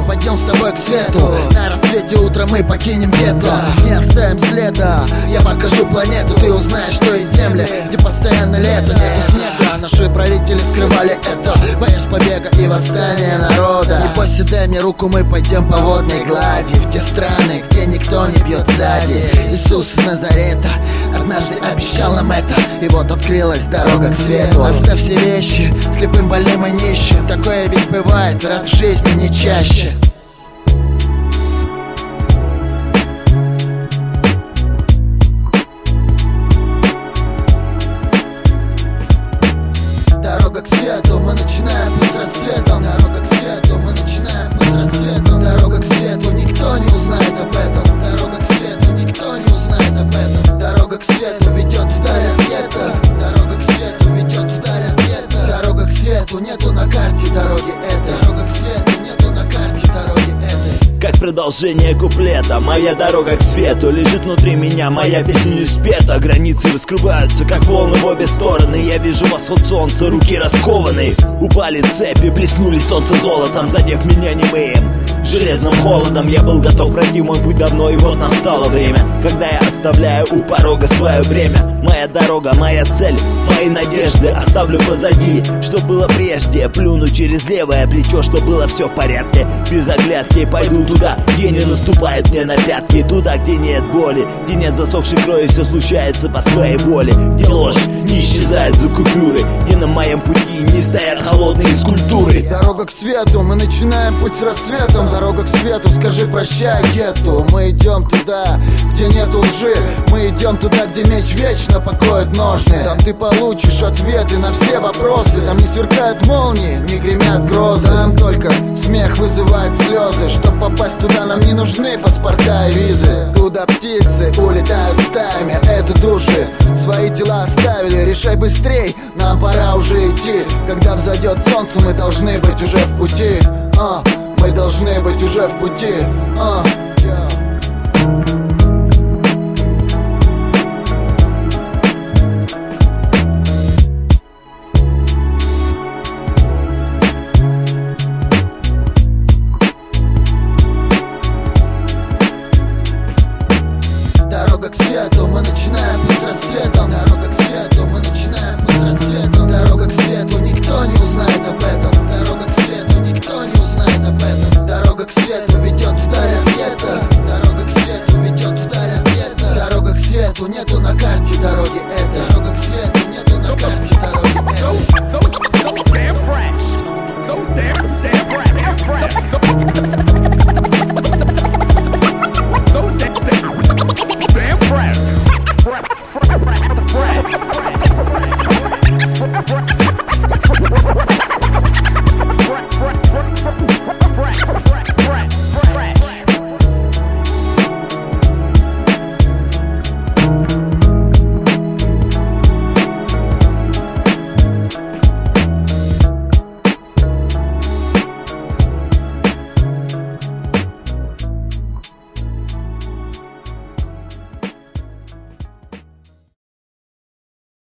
мы пойдем с тобой к свету. На рассвете утра мы покинем гетто. Не оставим следа, я покажу планету. Ты узнаешь, что есть земли, где постоянно лето. Нету снега, наши правители скрывали это, боясь побега и восстания народа. Не бойся, дай мне руку, мы пойдем по водной глади, в те страны, где никто не бьет сзади. Иисус из Назарета однажды обещал нам это, и вот открылась дорога к свету. Оставь все вещи, слепым, больным и нищим. Такое ведь бывает раз в жизни, не чаще. Дорога к свету, мы начинаем путь с рассветом. Дорога к свету, мы начинаем путь с рассветом. Дорога к свету, никто не узнает об этом. Дорога к свету, никто не узнает об этом. Дорога к свету ведет вдаль от гетто. Дорога к свету ведет вдаль от гетто. Дорога к свету, нету на карте дороги этой. Дорога к свету, нету на карте дороги этой. Как продолжение куплета, моя дорога к свету лежит внутри меня, моя песня не спета. Границы раскрываются, как волны в обе стороны. Я вижу восход солнца, руки раскованы. Упали цепи, блеснули солнце золотом, задев меня немым железным холодом. Я был готов пройти мой путь давно, и вот настало время, когда я оставляю у порога свое бремя. Моя дорога, моя цель, мои надежды оставлю позади. Что было прежде, плюну через левое плечо, что было все в порядке. Без оглядки пойду туда, где не наступает мне на пятки. Туда, где нет боли, где нет засохшей крови, все случается по своей воле. Где ложь не исчезает за купюры, где на моем пути не стоят холодные скульптуры. Дорога к свету, мы начинаем путь с рассветом. Дорога к свету, скажи прощай гетту. Мы идем туда, где нету лжи. Мы идем туда, где меч вечно покоит ножны. Там ты получишь ответы на все вопросы. Там не сверкают молнии, не гремят грозы. Там только смех вызывает слезы. Чтоб попасть туда, нам не нужны паспорта и визы. Туда птицы улетают стаями, это души свои тела оставили. Решай быстрей, нам пора уже идти. Когда взойдет солнце, мы должны быть уже в пути. Мы должны быть уже в пути.